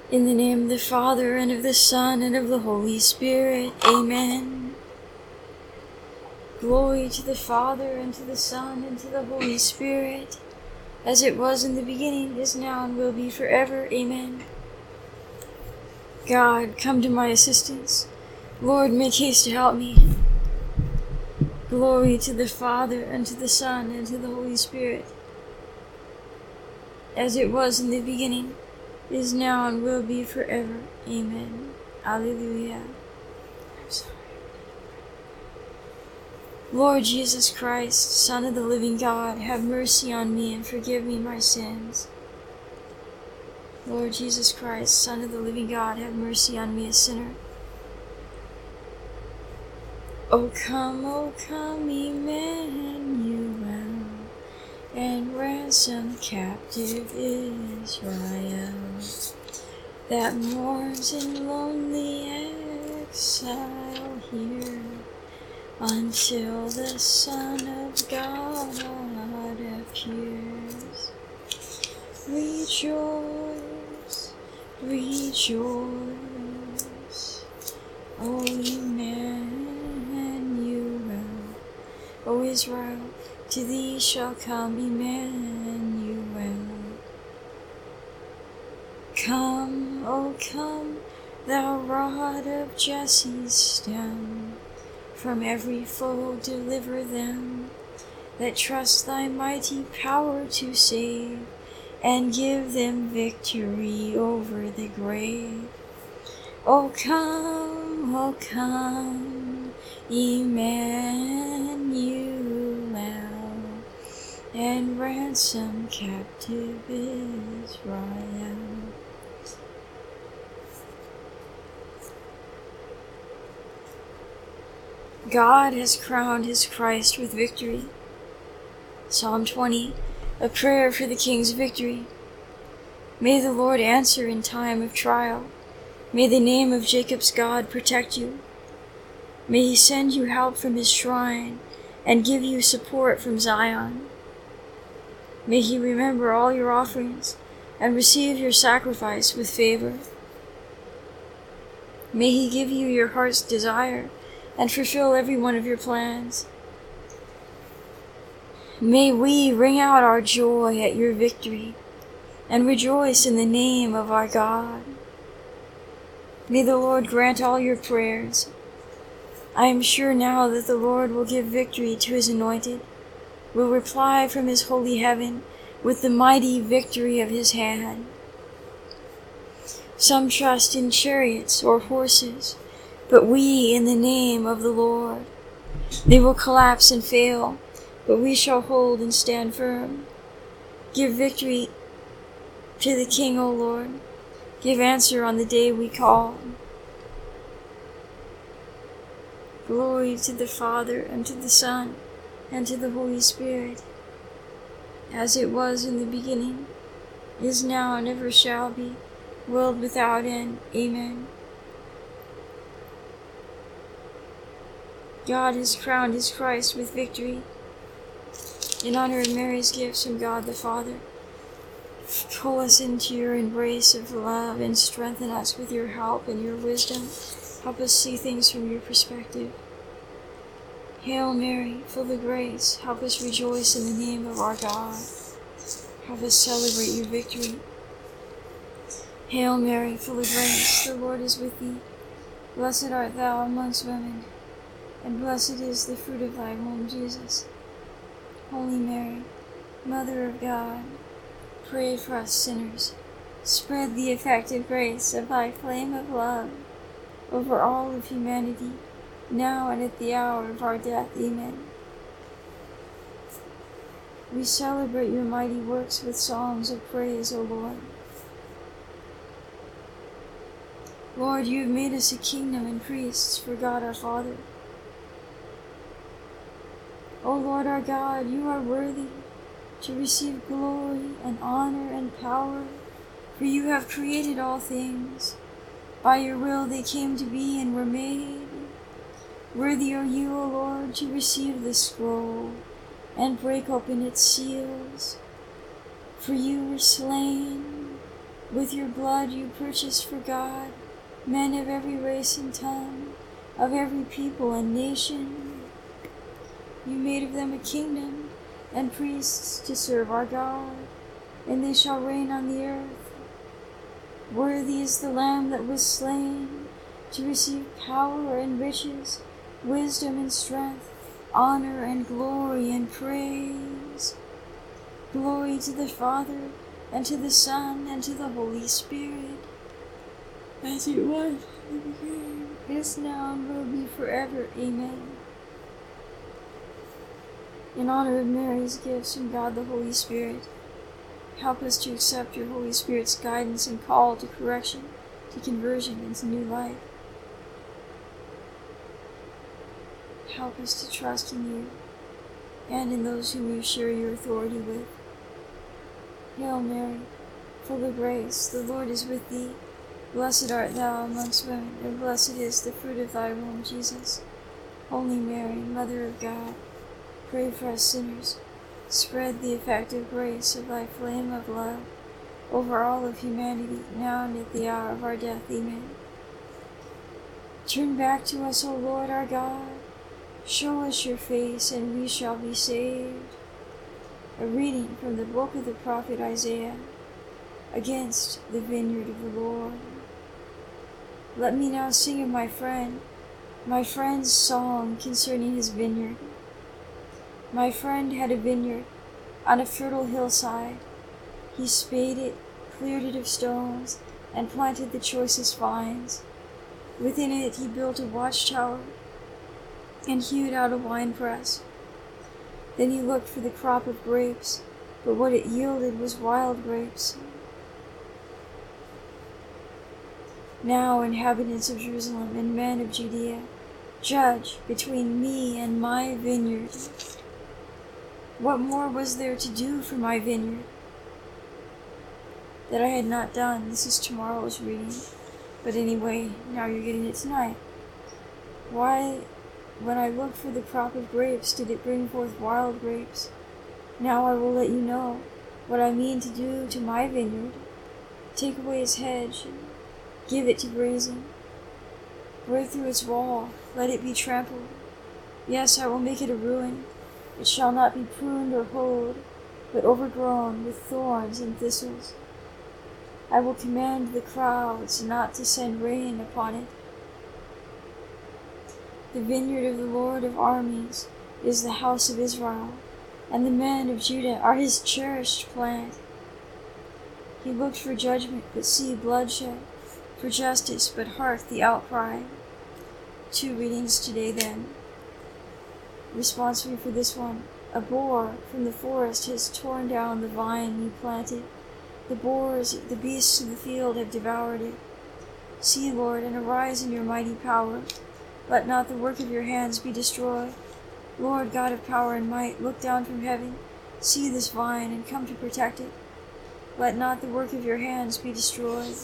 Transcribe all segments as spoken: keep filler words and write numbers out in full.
In the name of the Father, and of the Son, and of the Holy Spirit. Amen. Glory to the Father, and to the Son, and to the Holy Spirit, as it was in the beginning, is now, and will be forever. Amen. God, come to my assistance. Lord, make haste to help me. Glory to the Father, and to the Son, and to the Holy Spirit, as it was in the beginning, is now, and will be forever. Amen. Alleluia. I'm sorry. Lord Jesus Christ, Son of the living God, have mercy on me and forgive me my sins. Lord Jesus Christ, Son of the living God, have mercy on me, a sinner. O come, O come, Emmanuel, and ransom captive Israel, that mourns in lonely exile here, until the Son of God appears. Rejoice, rejoice, O Emmanuel, O Israel, to thee shall come Emmanuel. Come, O come, thou rod of Jesse's stem, from every foe deliver them that trust thy mighty power to save, and give them victory over the grave. O come, O come, Emmanuel, and ransom captive Israel. God has crowned his Christ with victory. Psalm twenty, a prayer for the king's victory. May the Lord answer in time of trial. May the name of Jacob's God protect you. May he send you help from his shrine and give you support from Zion. May he remember all your offerings and receive your sacrifice with favor. May he give you your heart's desire and fulfill every one of your plans. May we ring out our joy at your victory and rejoice in the name of our God. May the Lord grant all your prayers. I am sure now that the Lord will give victory to his anointed, will reply from his holy heaven with the mighty victory of his hand. Some trust in chariots or horses, but we in the name of the Lord. They will collapse and fail, but we shall hold and stand firm. Give victory to the King, O Lord. Give answer on the day we call. Glory to the Father, and to the Son, and to the Holy Spirit, as it was in the beginning, is now, and ever shall be, world without end. Amen. God has crowned his Christ with victory. In honor of Mary's gifts from God the Father, pull us into your embrace of love and strengthen us with your help and your wisdom. Help us see things from your perspective. Hail Mary, full of grace, help us rejoice in the name of our God. Help us celebrate your victory. Hail Mary, full of grace, the Lord is with thee. Blessed art thou amongst women, and blessed is the fruit of thy womb, Jesus. Holy Mary, Mother of God, pray for us sinners. Spread the effective grace of thy flame of love over all of humanity, now and at the hour of our death. Amen. We celebrate your mighty works with songs of praise, O Lord. Lord, you have made us a kingdom and priests for God our Father. O Lord our God, you are worthy to receive glory and honor and power, for you have created all things. By your will they came to be and were made. Worthy are you, O Lord, to receive the scroll and break open its seals. For you were slain, With your blood you purchased for God men of every race and tongue, of every people and nation. You made of them a kingdom and priests to serve our God, and they shall reign on the earth. Worthy is the Lamb that was slain to receive power and riches, wisdom and strength, honor and glory and praise. Glory to the Father, and to the Son, and to the Holy Spirit, as it was in the beginning, is now, and will be forever. Amen. In honor of Mary's gifts from God the Holy Spirit, help us to accept your Holy Spirit's guidance and call to correction, to conversion, and to new life. Help us to trust in you and in those whom you share your authority with. Hail Mary, full of grace, the Lord is with thee. Blessed art thou amongst women, and blessed is the fruit of thy womb, Jesus. Holy Mary, Mother of God, pray for us sinners. Spread the effective grace of thy flame of love over all of humanity, now and at the hour of our death. Amen. Turn back to us, O Lord our God. Show us your face, and we shall be saved. A reading from the book of the prophet Isaiah, against the vineyard of the Lord. Let me now sing of my friend, my friend's song concerning his vineyard. My friend had a vineyard on a fertile hillside. He spade it, cleared it of stones, and planted the choicest vines. Within it he built a watchtower and hewed out a winepress. Then he looked for the crop of grapes, but what it yielded was wild grapes. Now, inhabitants of Jerusalem and men of Judea, judge between me and my vineyard. What more was there to do for my vineyard that I had not done? This is tomorrow's reading. But anyway, now you're getting it tonight. Why, when I looked for the crop of grapes, did it bring forth wild grapes? Now I will let you know what I mean to do to my vineyard. Take away its hedge, give it to grazing. Break through its wall, let it be trampled. Yes, I will make it a ruin. It shall not be pruned or hoed, but overgrown with thorns and thistles. I will command the clouds not to send rain upon it. The vineyard of the Lord of armies is the house of Israel, and the men of Judah are his cherished plant. He looked for judgment, but see bloodshed, for justice, but hark the outcry. Two readings today then. Responsory for this one: a boar from the forest has torn down the vine you planted. The boars, the beasts of the field have devoured it. See, Lord, and arise in your mighty power. Let not the work of your hands be destroyed. Lord, God of power and might, look down from heaven. See this vine, and come to protect it. Let not the work of your hands be destroyed.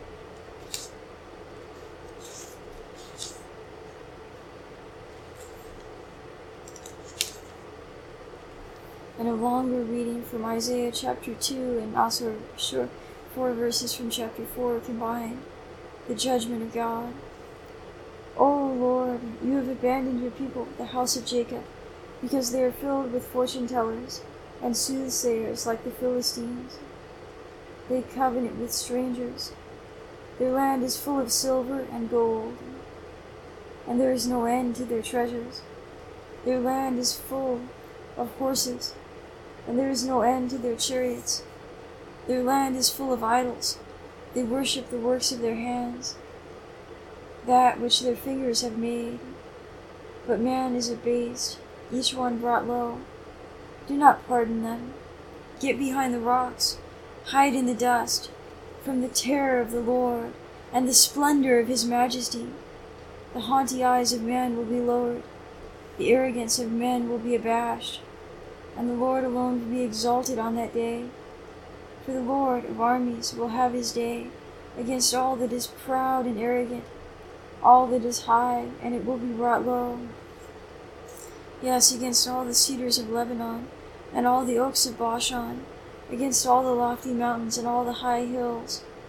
And a longer reading from Isaiah chapter two, and also short four verses from chapter four combined. The judgment of God. O Lord, you have abandoned your people, the house of Jacob, because they are filled with fortune tellers and soothsayers like the Philistines. They covenant with strangers. Their land is full of silver and gold, and there is no end to their treasures. Their land is full of horses, and there is no end to their chariots. Their land is full of idols. They worship the works of their hands, that which their fingers have made. But man is abased, each one brought low. Do not pardon them. Get behind the rocks, hide in the dust, from the terror of the Lord and the splendor of his majesty. The haughty eyes of man will be lowered, the arrogance of men will be abashed, and the Lord alone will be exalted on that day. For the Lord of armies will have his day against all that is proud and arrogant, all that is high, and it will be brought low. Yes, against all the cedars of Lebanon, and all the oaks of Bashan, against all the lofty mountains and all the high hills,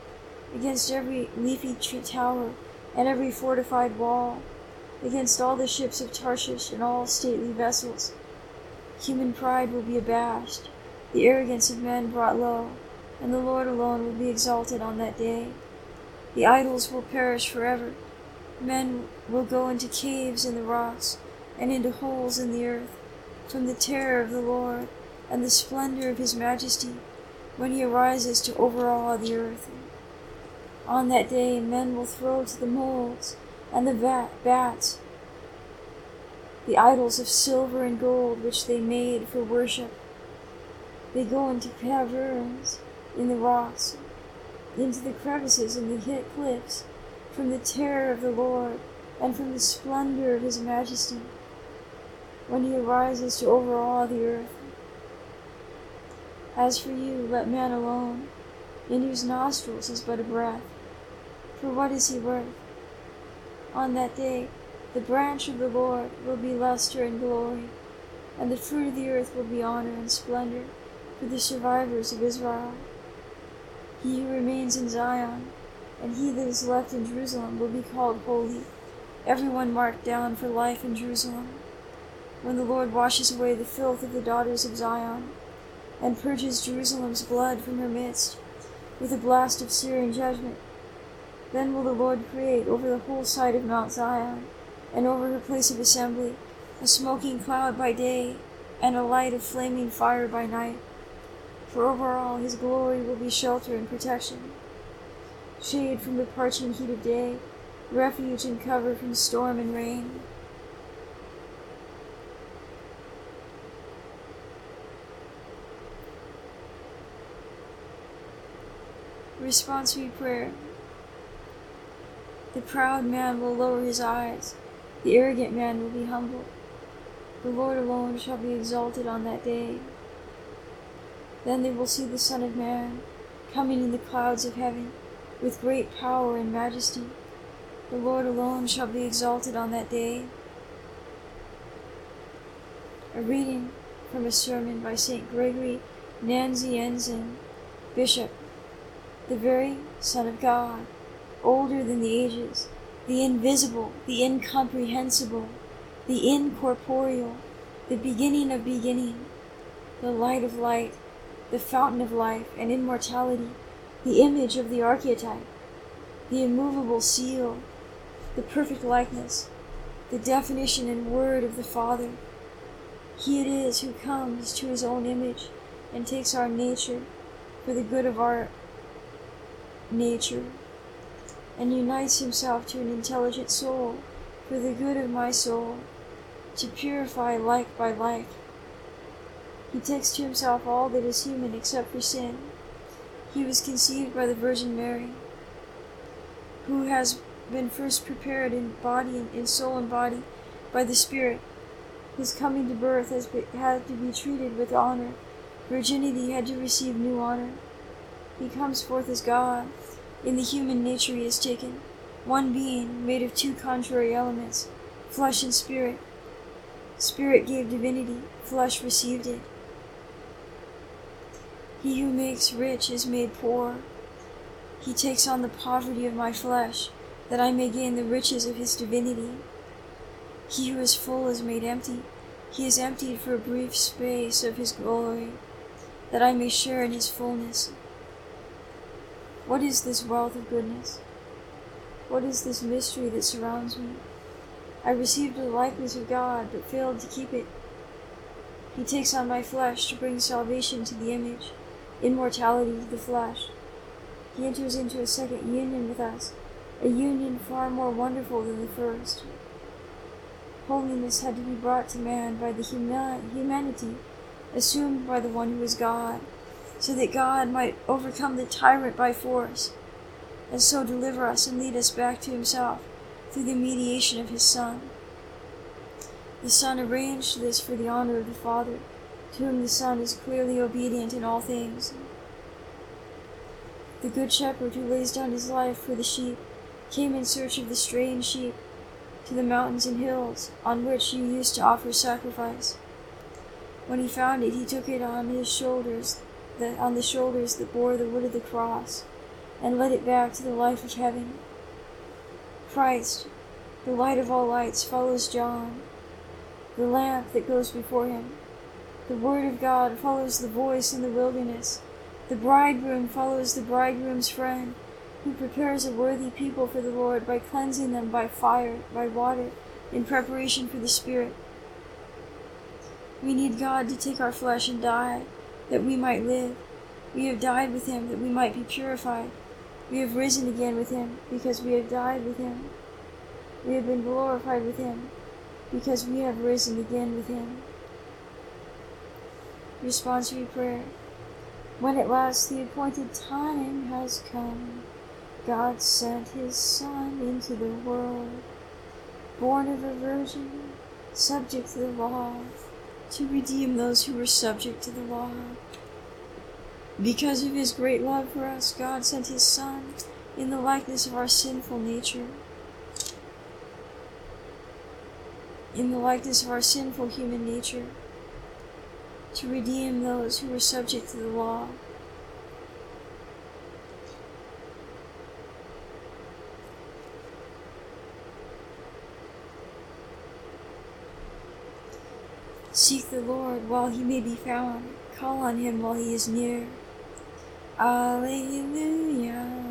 against every leafy tree tower and every fortified wall, against all the ships of Tarshish and all stately vessels. Human pride will be abashed, the arrogance of men brought low, and the Lord alone will be exalted on that day. The idols will perish forever. Men will go into caves in the rocks and into holes in the earth, from the terror of the Lord and the splendor of his majesty, when he arises to overawe the earth. On that day men will throw to the moles and the bat- bats the idols of silver and gold which they made for worship. They go into caverns in the rocks, into the crevices in the hid cliffs, from the terror of the Lord and from the splendor of his majesty, when he arises to overawe the earth. As for you, let man alone, in whose nostrils is but a breath. For what is he worth? On that day, the branch of the Lord will be luster and glory, and the fruit of the earth will be honor and splendor for the survivors of Israel. He who remains in Zion, and he that is left in Jerusalem will be called holy, everyone marked down for life in Jerusalem. When the Lord washes away the filth of the daughters of Zion, and purges Jerusalem's blood from her midst, with a blast of searing judgment, then will the Lord create over the whole side of Mount Zion, and over her place of assembly, a smoking cloud by day, and a light of flaming fire by night. For over all his glory will be shelter and protection, shade from the parching heat of day, refuge and cover from storm and rain. Responsory prayer. The proud man will lower his eyes, the arrogant man will be humbled. The Lord alone shall be exalted on that day. Then they will see the Son of Man coming in the clouds of heaven with great power and majesty. The Lord alone shall be exalted on that day. A reading from a sermon by Saint Gregory Nazianzen, Bishop. The very Son of God, older than the ages, the invisible, the incomprehensible, the incorporeal, the beginning of beginning, the light of light, the fountain of life and immortality, the image of the archetype, the immovable seal, the perfect likeness, the definition and word of the Father. He it is who comes to his own image and takes our nature for the good of our nature, and unites himself to an intelligent soul for the good of my soul, to purify like by like. He takes to himself all that is human except for sin. He was conceived by the Virgin Mary, who has been first prepared in body and in soul and body by the Spirit. His coming to birth has been, had to be treated with honor. Virginity had to receive new honor. He comes forth as God. In the human nature he is taken, one being made of two contrary elements, flesh and spirit. Spirit gave divinity, flesh received it. He who makes rich is made poor. He takes on the poverty of my flesh, that I may gain the riches of his divinity. He who is full is made empty. He is emptied for a brief space of his glory, that I may share in his fullness. What is this wealth of goodness? What is this mystery that surrounds me? I received the likeness of God, but failed to keep it. He takes on my flesh to bring salvation to the image, immortality to the flesh. He enters into a second union with us, a union far more wonderful than the first. Holiness had to be brought to man by the huma- humanity assumed by the one who is God, so that God might overcome the tyrant by force, and so deliver us and lead us back to himself through the mediation of his Son. The Son arranged this for the honor of the Father, to whom the Son is clearly obedient in all things. The Good Shepherd, who lays down his life for the sheep, came in search of the straying sheep to the mountains and hills on which you used to offer sacrifice. When he found it, he took it on his shoulders, that on the shoulders that bore the wood of the cross, and led it back to the life of heaven. Christ, the light of all lights, follows John, the lamp that goes before him. The word of God follows the voice in the wilderness. The bridegroom follows the bridegroom's friend, who prepares a worthy people for the Lord by cleansing them by fire, by water, in preparation for the Spirit. We need God to take our flesh and die, that we might live. We have died with him, that we might be purified. We have risen again with him, because we have died with him. We have been glorified with him, because we have risen again with him. Responsory prayer. When at last the appointed time has come, God sent his Son into the world, born of a virgin, subject to the law, to redeem those who were subject to the law. Because of his great love for us, God sent his Son in the likeness of our sinful nature, in the likeness of our sinful human nature, to redeem those who were subject to the law. Seek the Lord while he may be found. Call on him while he is near. Alleluia.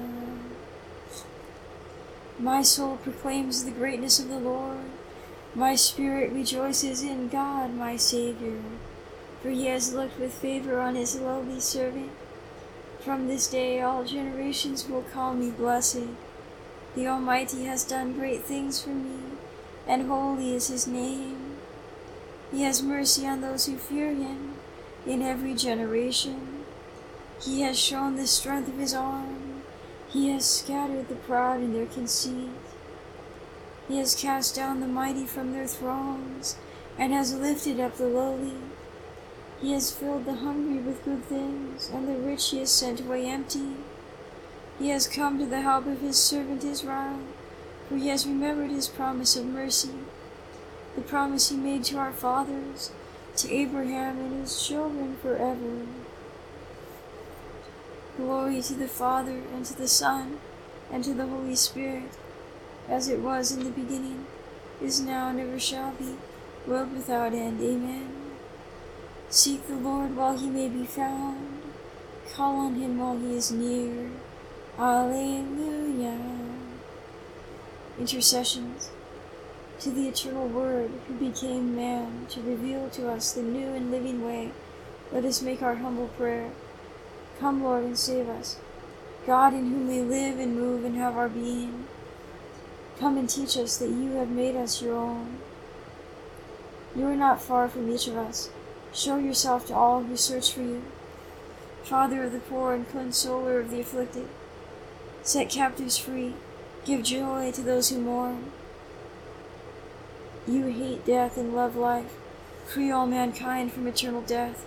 My soul proclaims the greatness of the Lord. My spirit rejoices in God, my Savior, for he has looked with favor on his lowly servant. From this day all generations will call me blessed. The Almighty has done great things for me, and holy is his name. He has mercy on those who fear him in every generation. He has shown the strength of his arm. He has scattered the proud in their conceit. He has cast down the mighty from their thrones, and has lifted up the lowly. He has filled the hungry with good things, and the rich he has sent away empty. He has come to the help of his servant Israel, for he has remembered his promise of mercy, the promise he made to our fathers, to Abraham and his children forever. Glory to the Father, and to the Son, and to the Holy Spirit, as it was in the beginning, is now, and ever shall be, world without end. Amen. Seek the Lord while he may be found. Call on him while he is near. Alleluia. Intercessions. To the eternal Word, who became man, to reveal to us the new and living way, let us make our humble prayer. Come, Lord, and save us, God in whom we live and move and have our being. Come and teach us that you have made us your own. You are not far from each of us. Show yourself to all who search for you. Father of the poor and consoler of the afflicted, set captives free, give joy to those who mourn. You hate death and love life. Free all mankind from eternal death.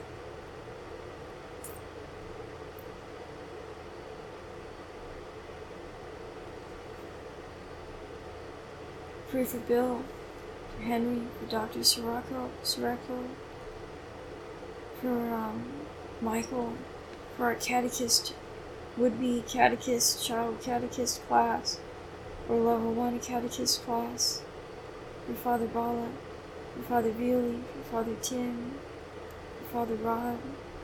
Pray for Bill, for Henry, for Doctor Sirocco, Sirocco, for um, Michael, for our catechist, would-be catechist, child catechist class, or level one catechist class, for Father Bala, for Father Bealey, for Father Tim, for Father Rod.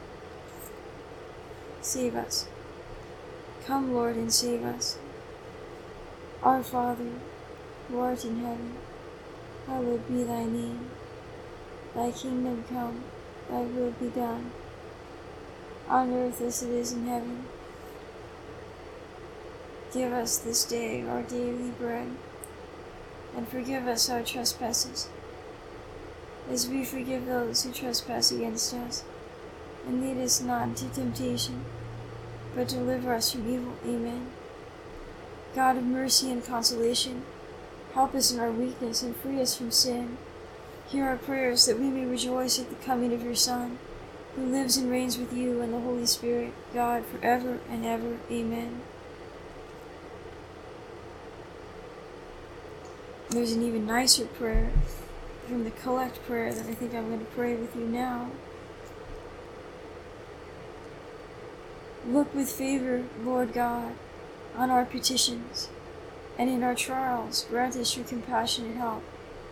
Save us. Come, Lord, and save us. Our Father, who art in heaven, hallowed be thy name. Thy kingdom come, thy will be done, on earth as it is in heaven. Give us this day our daily bread, and forgive us our trespasses, as we forgive those who trespass against us. And lead us not into temptation, but deliver us from evil. Amen. God of mercy and consolation, help us in our weakness and free us from sin. Hear our prayers, that we may rejoice at the coming of your Son, who lives and reigns with you and the Holy Spirit, God, forever and ever. Amen. There's an even nicer prayer from the collect prayer that I think I'm going to pray with you now. Look with favor, Lord God, on our petitions, and in our trials grant us your compassionate help,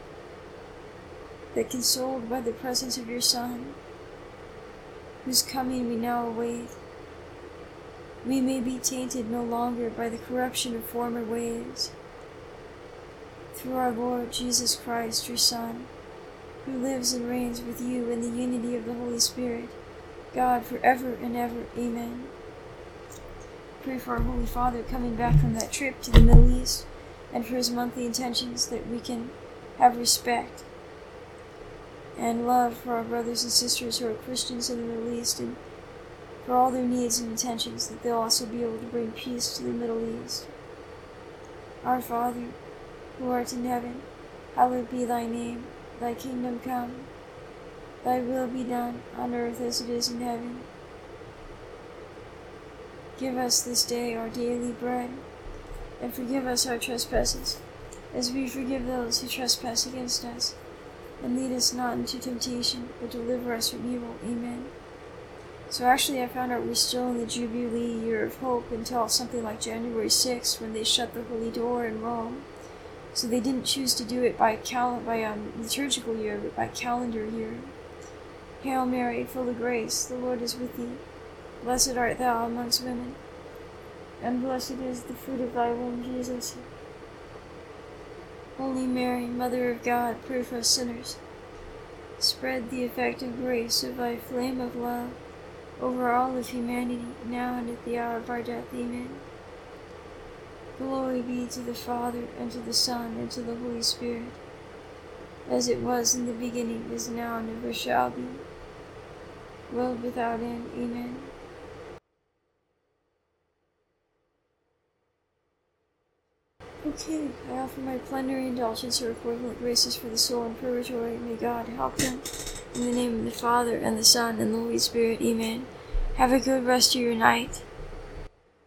that consoled by the presence of your Son, whose coming we now await, we may be tainted no longer by the corruption of former ways. Through our Lord Jesus Christ, your Son, who lives and reigns with you in the unity of the Holy Spirit, God, forever and ever. Amen. Pray for our Holy Father coming back from that trip to the Middle East, and for his monthly intentions, that we can have respect and love for our brothers and sisters who are Christians in the Middle East, and for all their needs and intentions, that they'll also be able to bring peace to the Middle East. Our Father, who art in heaven, hallowed be thy name. Thy kingdom come. Thy will be done, on earth as it is in heaven. Give us this day our daily bread, and forgive us our trespasses, as we forgive those who trespass against us. And lead us not into temptation, but deliver us from evil. Amen. So actually I found out we're still in the Jubilee Year of Hope until something like January sixth, when they shut the Holy Door in Rome. So they didn't choose to do it by cal- by um, liturgical year, but by calendar year. Hail Mary, full of grace, the Lord is with thee. Blessed art thou amongst women, and blessed is the fruit of thy womb, Jesus. Holy Mary, Mother of God, pray for us sinners. Spread the effective grace of thy flame of love over all of humanity, now and at the hour of our death. Amen. Glory be to the Father, and to the Son, and to the Holy Spirit, as it was in the beginning, is now, and ever shall be, world without end. Amen. Okay, I offer my plenary indulgence or equivalent graces for the soul in purgatory. May God help them. In the name of the Father, and the Son, and the Holy Spirit. Amen. Have a good rest of your night.